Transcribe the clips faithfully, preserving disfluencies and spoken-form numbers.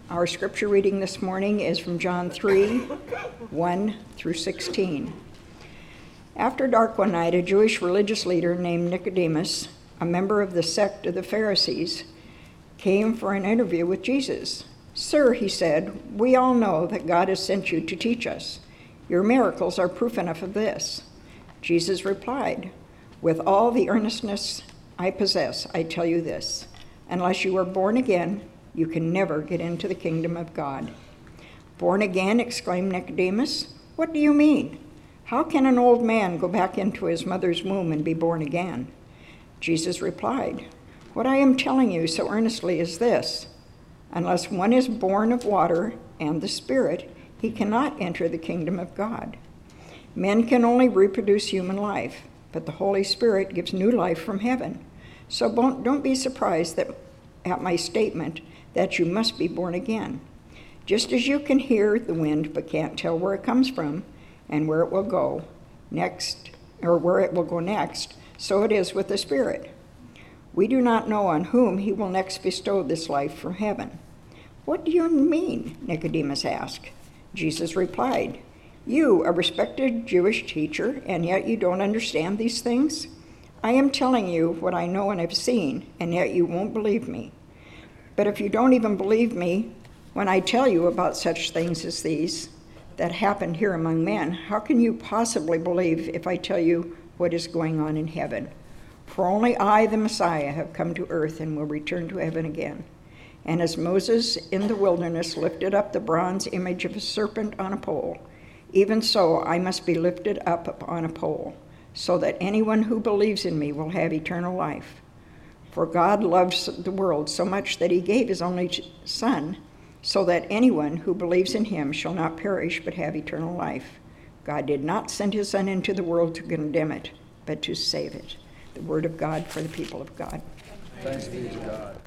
Our scripture reading this morning is from John three, one through sixteen. After dark one night, a Jewish religious leader named Nicodemus, a member of the sect of the Pharisees, came for an interview with Jesus. "Sir," he said, "we all know that God has sent you to teach us. Your miracles are proof enough of this." Jesus replied, "With all the earnestness I possess, I tell you this, unless you are born again, you can never get into the kingdom of God." "Born again?" exclaimed Nicodemus. "What do you mean? How can an old man go back into his mother's womb and be born again?" Jesus replied, "What I am telling you so earnestly is this: unless one is born of water and the Spirit, he cannot enter the kingdom of God. Men can only reproduce human life, but the Holy Spirit gives new life from heaven. So don't be surprised that, at my statement that you must be born again. Just as you can hear the wind but can't tell where it comes from and where it will go next, or where it will go next, so it is with the Spirit. We do not know on whom he will next bestow this life from heaven." "What do you mean?" Nicodemus asked. Jesus replied, "You, a respected Jewish teacher, and yet you don't understand these things? I am telling you what I know and have seen, and yet you won't believe me. But if you don't even believe me when I tell you about such things as these that happened here among men, how can you possibly believe if I tell you what is going on in heaven? For only I, the Messiah, have come to earth and will return to heaven again. And as Moses in the wilderness lifted up the bronze image of a serpent on a pole, even so I must be lifted up on a pole, so that anyone who believes in me will have eternal life. For God loves the world so much that he gave his only Son, so that anyone who believes in him shall not perish but have eternal life. God did not send his Son into the world to condemn it, but to save it." The word of God for the people of God. Thanks be to God.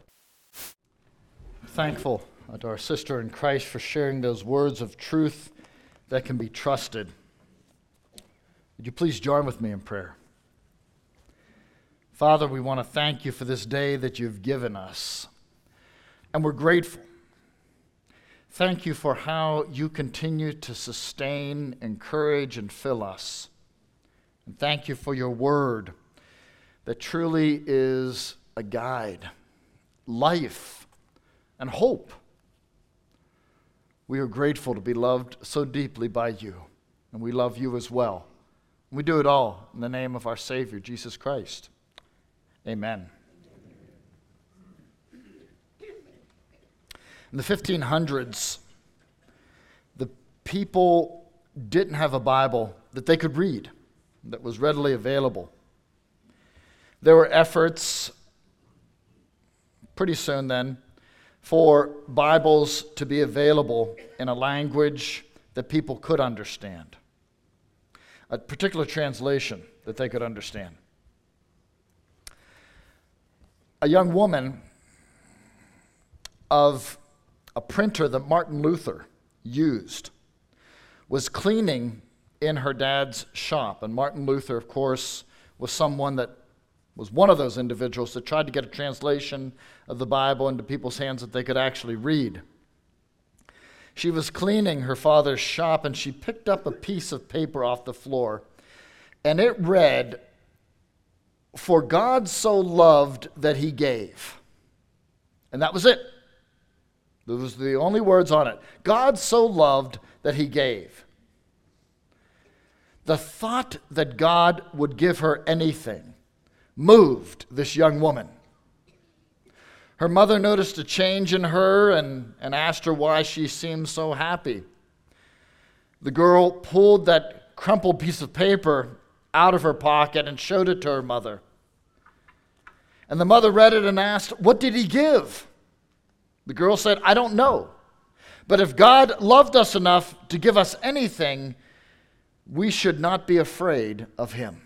Thankful to our sister in Christ for sharing those words of truth that can be trusted. Would you please join with me in prayer? Father, we want to thank you for this day that you've given us, and we're grateful. Thank you for how you continue to sustain, encourage, and fill us. And thank you for your word that truly is a guide, life, and hope. We are grateful to be loved so deeply by you, and we love you as well. We do it all in the name of our Savior, Jesus Christ. Amen. In the fifteen hundreds, the people didn't have a Bible that they could read, that was readily available. There were efforts, pretty soon then, for Bibles to be available in a language that people could understand, a particular translation that they could understand. A young woman of a printer that Martin Luther used was cleaning in her dad's shop. And Martin Luther, of course, was someone that was one of those individuals that tried to get a translation of the Bible into people's hands that they could actually read. She was cleaning her father's shop, and she picked up a piece of paper off the floor, and it read, "For God so loved that he gave." And that was it. Those were the only words on it. God so loved that he gave. The thought that God would give her anything moved this young woman. Her mother noticed a change in her and, and asked her why she seemed so happy. The girl pulled that crumpled piece of paper out of her pocket and showed it to her mother. And the mother read it and asked, "What did he give?" The girl said, "I don't know. But if God loved us enough to give us anything, we should not be afraid of him."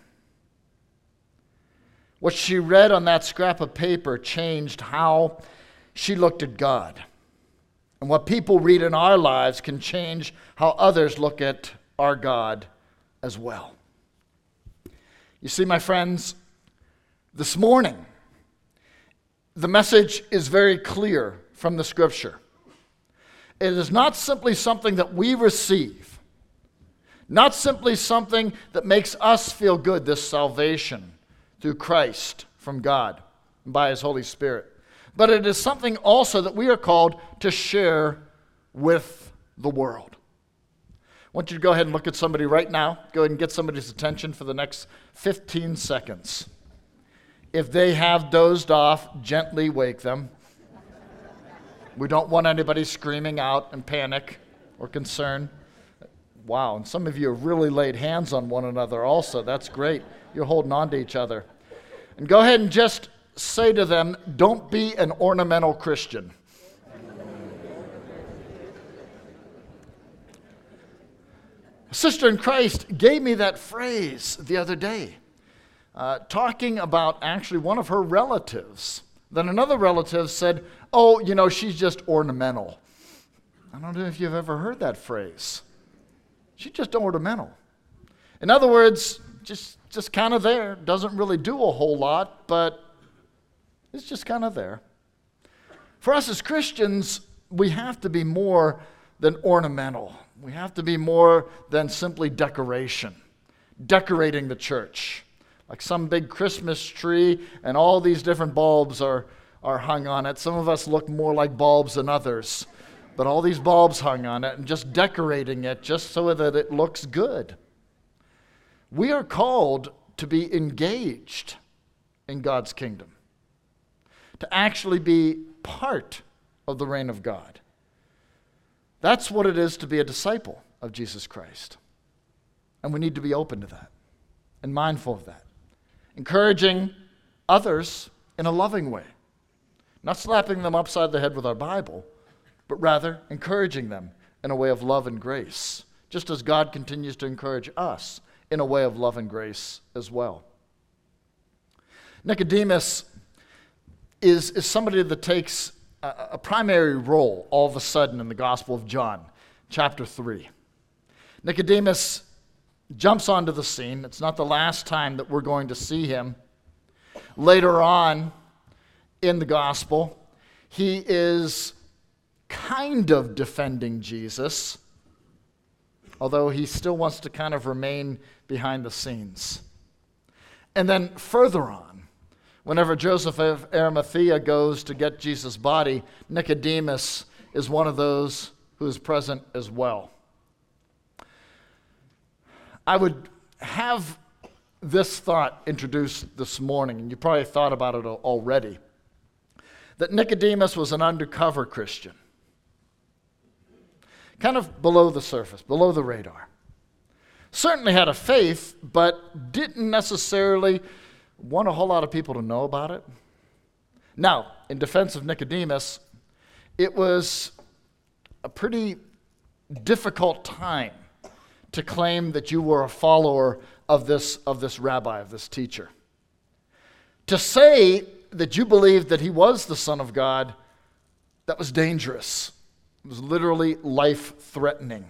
What she read on that scrap of paper changed how she looked at God. And what people read in our lives can change how others look at our God as well. You see, my friends, this morning, the message is very clear from the Scripture. It is not simply something that we receive, not simply something that makes us feel good, this salvation through Christ from God and by his Holy Spirit, but it is something also that we are called to share with the world. I want you to go ahead and look at somebody right now. Go ahead and get somebody's attention for the next fifteen seconds. If they have dozed off, gently wake them. We don't want anybody screaming out in panic or concern. Wow, and some of you have really laid hands on one another also. That's great. You're holding on to each other. And go ahead and just say to them, don't be an ornamental Christian. A sister in Christ gave me that phrase the other day, uh, talking about actually one of her relatives. Then another relative said, oh, you know, she's just ornamental. I don't know if you've ever heard that phrase. She's just ornamental. In other words, just, just kind of there. Doesn't really do a whole lot, but it's just kind of there. For us as Christians, we have to be more than ornamental. We have to be more than simply decoration, decorating the church. Like some big Christmas tree and all these different bulbs are, are hung on it. Some of us look more like bulbs than others, but all these bulbs hung on it and just decorating it just so that it looks good. We are called to be engaged in God's kingdom, to actually be part of the reign of God. That's what it is to be a disciple of Jesus Christ. And we need to be open to that and mindful of that. Encouraging others in a loving way. Not slapping them upside the head with our Bible, but rather encouraging them in a way of love and grace, just as God continues to encourage us in a way of love and grace as well. Nicodemus is, is somebody that takes a, a primary role all of a sudden in the Gospel of John, chapter three. Nicodemus jumps onto the scene. It's not the last time that we're going to see him. Later on in the gospel, he is kind of defending Jesus, although he still wants to kind of remain behind the scenes. And then further on, whenever Joseph of Arimathea goes to get Jesus' body, Nicodemus is one of those who is present as well. I would have this thought introduced this morning, and you probably thought about it already, that Nicodemus was an undercover Christian, kind of below the surface, below the radar. Certainly had a faith, but didn't necessarily want a whole lot of people to know about it. Now, in defense of Nicodemus, it was a pretty difficult time to claim that you were a follower of this, of this rabbi, of this teacher. To say that you believed that he was the Son of God, that was dangerous. It was literally life-threatening.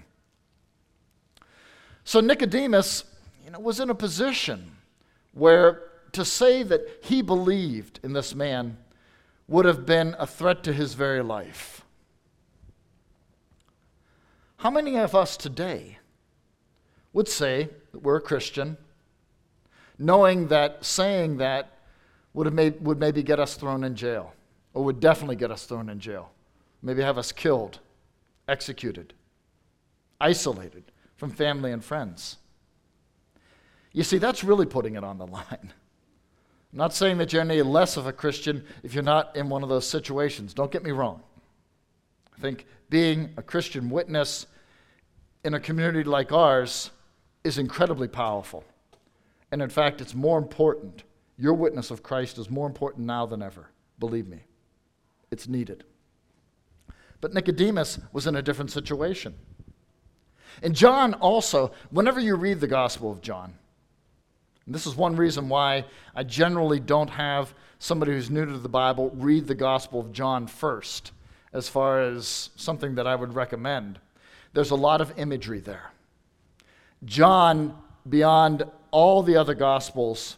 So Nicodemus, you know, was in a position where to say that he believed in this man would have been a threat to his very life. How many of us today would say that we're a Christian, knowing that saying that would have made, would maybe get us thrown in jail, or would definitely get us thrown in jail, maybe have us killed, executed, isolated from family and friends? You see, that's really putting it on the line. I'm not saying that you're any less of a Christian if you're not in one of those situations. Don't get me wrong. I think being a Christian witness in a community like ours is incredibly powerful. And in fact, it's more important. Your witness of Christ is more important now than ever. Believe me, it's needed. But Nicodemus was in a different situation. And John also, whenever you read the Gospel of John, and this is one reason why I generally don't have somebody who's new to the Bible read the Gospel of John first, as far as something that I would recommend. There's a lot of imagery there. John, beyond all the other Gospels,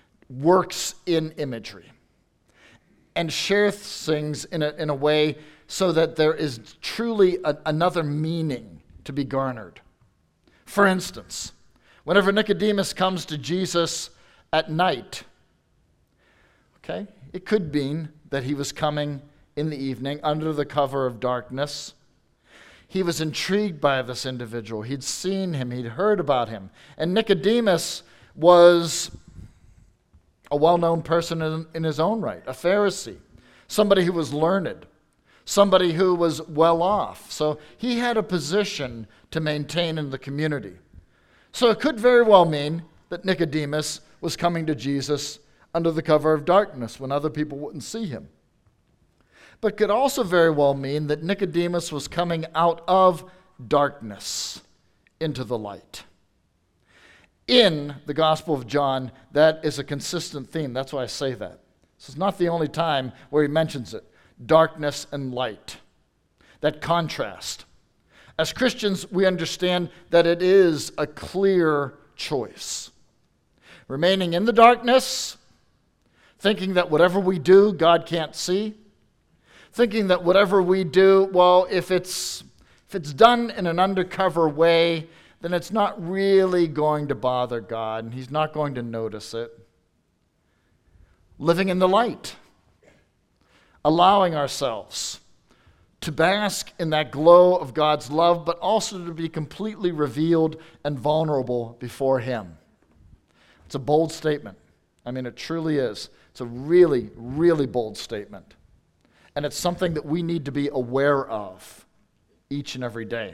works in imagery and shares things in a, in a way so that there is truly a, another meaning to be garnered. For instance, whenever Nicodemus comes to Jesus at night, okay, it could mean that he was coming in the evening under the cover of darkness. He was intrigued by this individual. He'd seen him, he'd heard about him. And Nicodemus was a well-known person in, in his own right, a Pharisee, somebody who was learned, somebody who was well off. So he had a position to maintain in the community. So it could very well mean that Nicodemus was coming to Jesus under the cover of darkness when other people wouldn't see him. But could also very well mean that Nicodemus was coming out of darkness into the light. In the Gospel of John, that is a consistent theme. That's why I say that. This is not the only time where he mentions it. Darkness and light. That contrast. As Christians, we understand that it is a clear choice. Remaining in the darkness, thinking that whatever we do, God can't see. Thinking that whatever we do, well, if it's if it's done in an undercover way, then it's not really going to bother God, and he's not going to notice it. Living in the light. Allowing ourselves to bask in that glow of God's love, but also to be completely revealed and vulnerable before him. It's a bold statement. I mean, it truly is. It's a really, really bold statement. And it's something that we need to be aware of each and every day.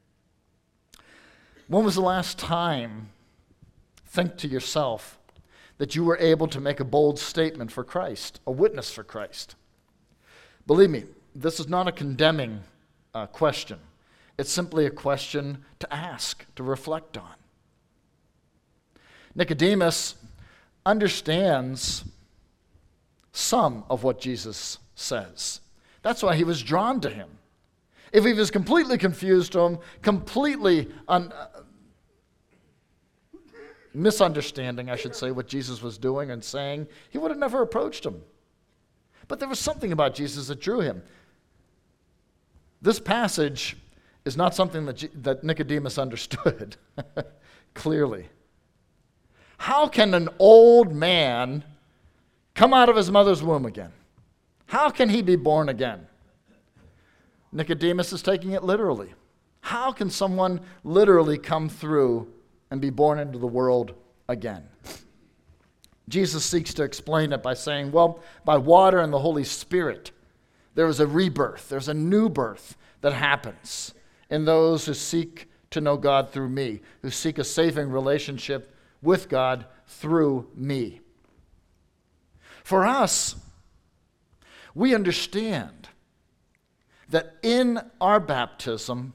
When was the last time, think to yourself, that you were able to make a bold statement for Christ, a witness for Christ? Believe me, this is not a condemning uh, question. It's simply a question to ask, to reflect on. Nicodemus understands some of what Jesus says. That's why he was drawn to him. If he was completely confused to him, completely un- uh, misunderstanding, I should say, what Jesus was doing and saying, he would have never approached him. But there was something about Jesus that drew him. This passage is not something that, G- that Nicodemus understood, clearly. How can an old man come out of his mother's womb again? How can he be born again? Nicodemus is taking it literally. How can someone literally come through and be born into the world again? Jesus seeks to explain it by saying, well, by water and the Holy Spirit, there is a rebirth, there's a new birth that happens in those who seek to know God through me, who seek a saving relationship with God through me. For us, we understand that in our baptism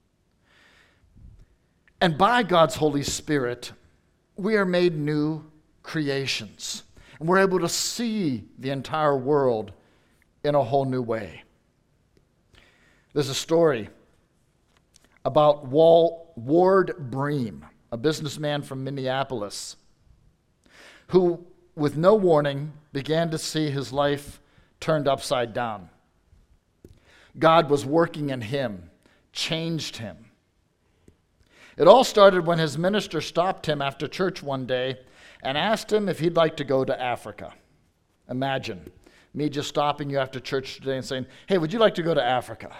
and by God's Holy Spirit, we are made new creations. And we're able to see the entire world in a whole new way. There's a story about Wal- Ward Bream, a businessman from Minneapolis, who, with no warning, began to see his life turned upside down. God was working in him, changed him. It all started when his minister stopped him after church one day and asked him if he'd like to go to Africa. Imagine me just stopping you after church today and saying, hey, would you like to go to Africa?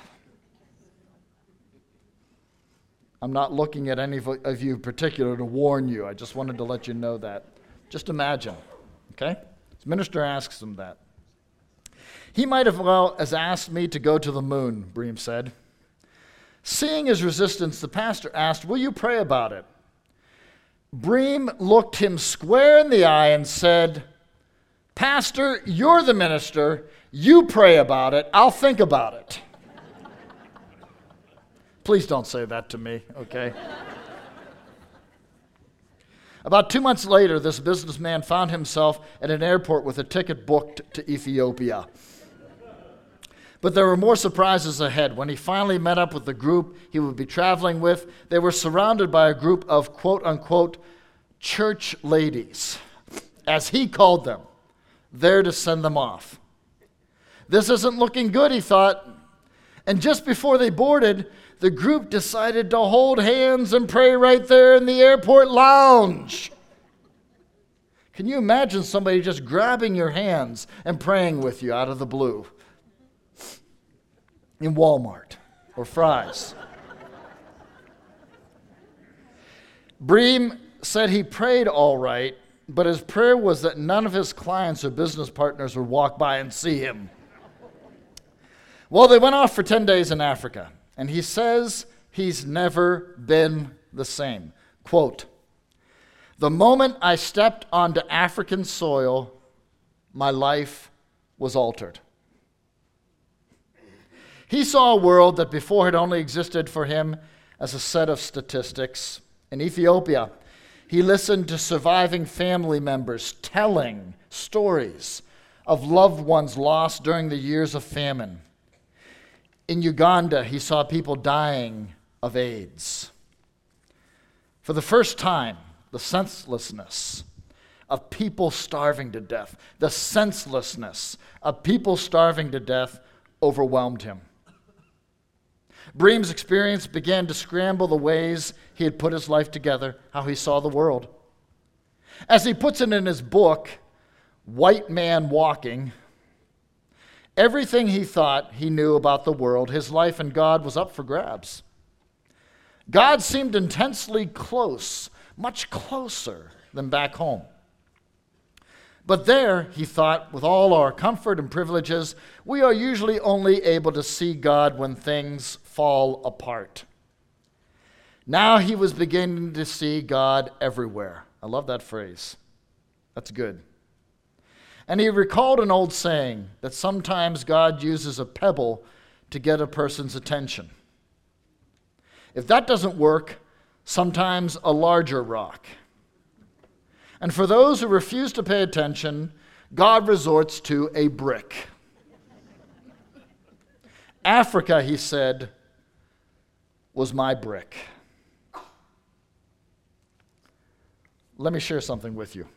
I'm not looking at any of you in particular to warn you. I just wanted to let you know that. Just imagine, okay? His minister asks him that. He might have well as asked me to go to the moon, Bream said. Seeing his resistance, the pastor asked, will you pray about it? Bream looked him square in the eye and said, Pastor, you're the minister. You pray about it. I'll think about it. Please don't say that to me, okay? About two months later, this businessman found himself at an airport with a ticket booked to Ethiopia. But there were more surprises ahead. When he finally met up with the group he would be traveling with, they were surrounded by a group of quote-unquote church ladies, as he called them, there to send them off. This isn't looking good, he thought. And just before they boarded, the group decided to hold hands and pray right there in the airport lounge. Can you imagine somebody just grabbing your hands and praying with you out of the blue in Walmart or Fry's? Bream said he prayed all right, but his prayer was that none of his clients or business partners would walk by and see him. Well, they went off for ten days in Africa, and he says he's never been the same. Quote, "The moment I stepped onto African soil, my life was altered." He saw a world that before had only existed for him as a set of statistics. In Ethiopia, he listened to surviving family members telling stories of loved ones lost during the years of famine. In Uganda, he saw people dying of AIDS. For the first time, the senselessness of people starving to death, the senselessness of people starving to death overwhelmed him. Bream's experience began to scramble the ways he had put his life together, how he saw the world. As he puts it in his book, White Man Walking, everything he thought he knew about the world, his life, and God was up for grabs. God seemed intensely close, much closer than back home. But there, he thought, with all our comfort and privileges, we are usually only able to see God when things fall apart. Now he was beginning to see God everywhere. I love that phrase. That's good. And he recalled an old saying that sometimes God uses a pebble to get a person's attention. If that doesn't work, sometimes a larger rock. And for those who refuse to pay attention, God resorts to a brick. Africa, he said, was my brick. Let me share something with you.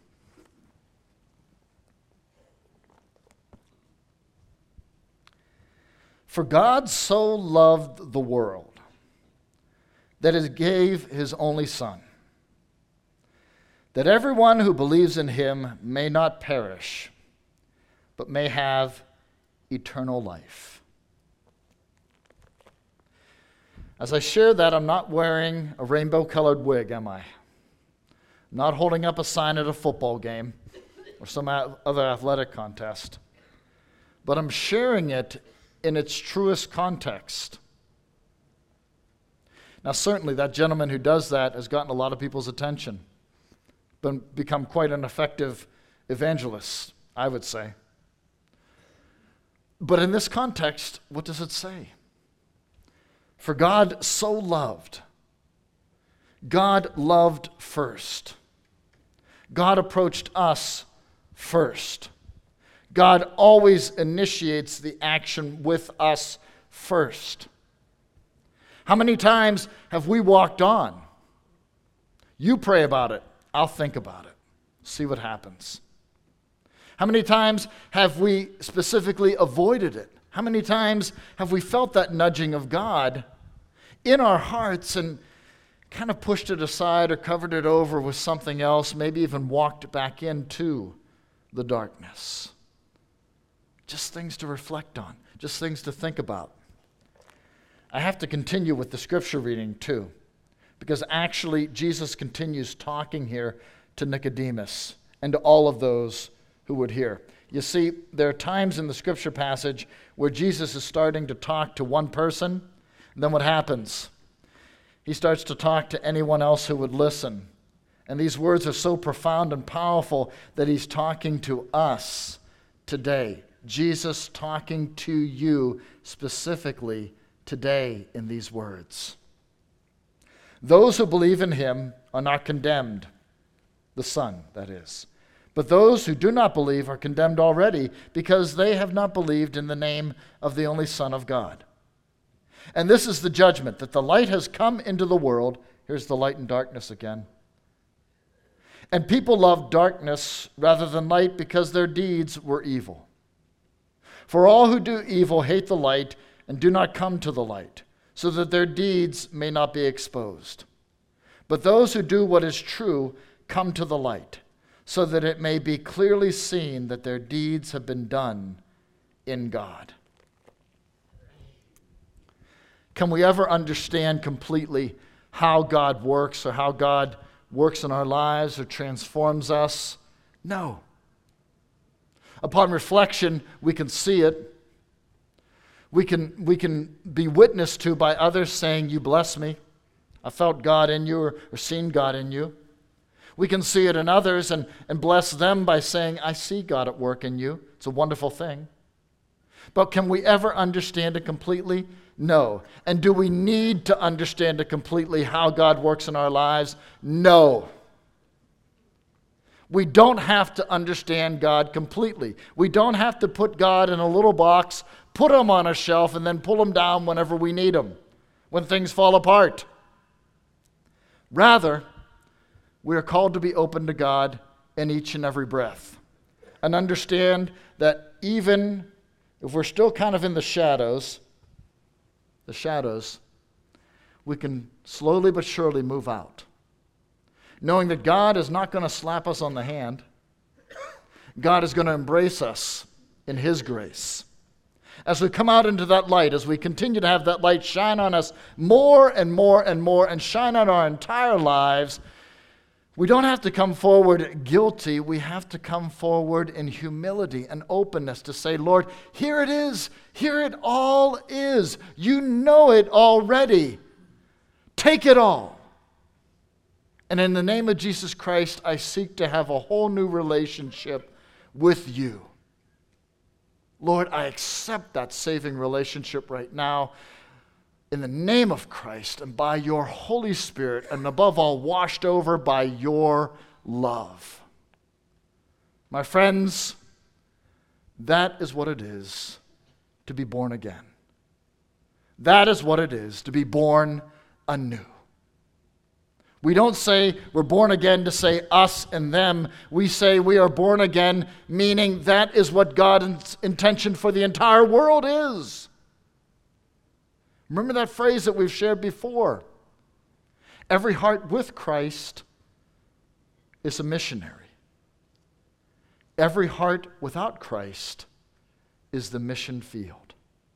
For God so loved the world that he gave his only Son, that everyone who believes in him may not perish, but may have eternal life. As I share that, I'm not wearing a rainbow-colored wig, am I? I'm not holding up a sign at a football game or some other athletic contest, but I'm sharing it in its truest context. Now, certainly that gentleman who does that has gotten a lot of people's attention, been, become quite an effective evangelist, I would say. But in this context, what does it say? For God so loved. God loved first. God approached us first. God always initiates the action with us first. How many times have we walked on? You pray about it. I'll think about it. See what happens. How many times have we specifically avoided it? How many times have we felt that nudging of God in our hearts and kind of pushed it aside or covered it over with something else, maybe even walked back into the darkness? Just things to reflect on, just things to think about. I have to continue with the scripture reading too, because actually Jesus continues talking here to Nicodemus and to all of those who would hear. You see, there are times in the scripture passage where Jesus is starting to talk to one person, and then what happens? He starts to talk to anyone else who would listen. And these words are so profound and powerful that he's talking to us today. Jesus talking to you specifically today in these words. Those who believe in him are not condemned, the Son, that is. But those who do not believe are condemned already because they have not believed in the name of the only Son of God. And this is the judgment, that the light has come into the world. Here's the light and darkness again. And people loved darkness rather than light because their deeds were evil. For all who do evil hate the light and do not come to the light, so that their deeds may not be exposed. But those who do what is true come to the light, so that it may be clearly seen that their deeds have been done in God. Can we ever understand completely how God works or how God works in our lives or transforms us? No. Upon reflection, we can see it. We can, we can be witnessed to by others saying, "You bless me. I felt God in you," or, or seen God in you. We can see it in others and, and bless them by saying, "I see God at work in you." It's a wonderful thing. But can we ever understand it completely? No. And do we need to understand it completely, how God works in our lives? No. We don't have to understand God completely. We don't have to put God in a little box, put him on a shelf, and then pull him down whenever we need him, when things fall apart. Rather, we are called to be open to God in each and every breath and understand that even if we're still kind of in the shadows, the shadows, we can slowly but surely move out, knowing that God is not going to slap us on the hand. God is going to embrace us in his grace. As we come out into that light, as we continue to have that light shine on us more and more and more and shine on our entire lives, we don't have to come forward guilty. We have to come forward in humility and openness to say, "Lord, here it is. Here it all is. You know it already. Take it all. And in the name of Jesus Christ, I seek to have a whole new relationship with you. Lord, I accept that saving relationship right now in the name of Christ and by your Holy Spirit, and above all, washed over by your love." My friends, that is what it is to be born again. That is what it is to be born anew. We don't say we're born again to say us and them. We say we are born again, meaning that is what God's intention for the entire world is. Remember that phrase that we've shared before. Every heart with Christ is a missionary. Every heart without Christ is the mission field.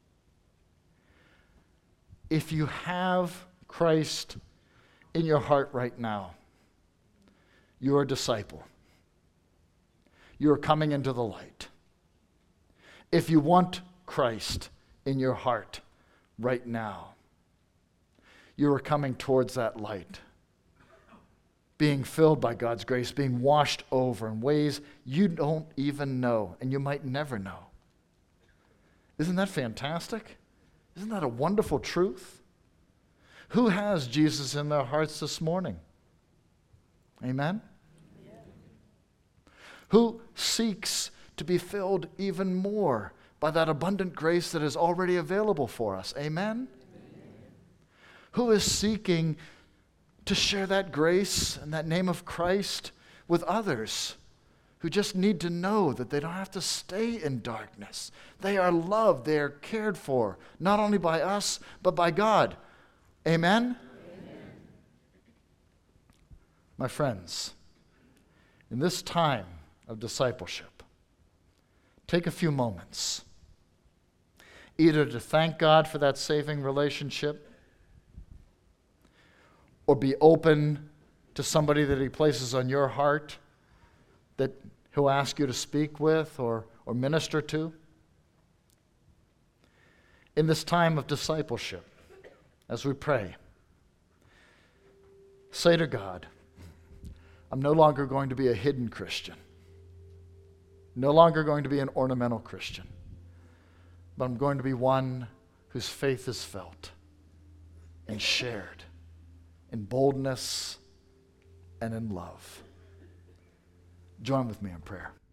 If you have Christ in your heart right now, you're a disciple. You're coming into the light. If you want Christ in your heart right now, you are coming towards that light, being filled by God's grace, being washed over in ways you don't even know, and you might never know. Isn't that fantastic? Isn't that a wonderful truth? Who has Jesus in their hearts this morning? Amen? Yeah. Who seeks to be filled even more by that abundant grace that is already available for us? Amen? Amen? Who is seeking to share that grace and that name of Christ with others who just need to know that they don't have to stay in darkness? They are loved, they are cared for, not only by us, but by God. Amen? Amen? My friends, in this time of discipleship, take a few moments either to thank God for that saving relationship or be open to somebody that he places on your heart that he'll ask you to speak with or, or minister to. In this time of discipleship, as we pray, say to God, I'm no longer going to be a hidden Christian, no longer going to be an ornamental Christian, but I'm going to be one whose faith is felt and shared in boldness and in love. Join with me in prayer.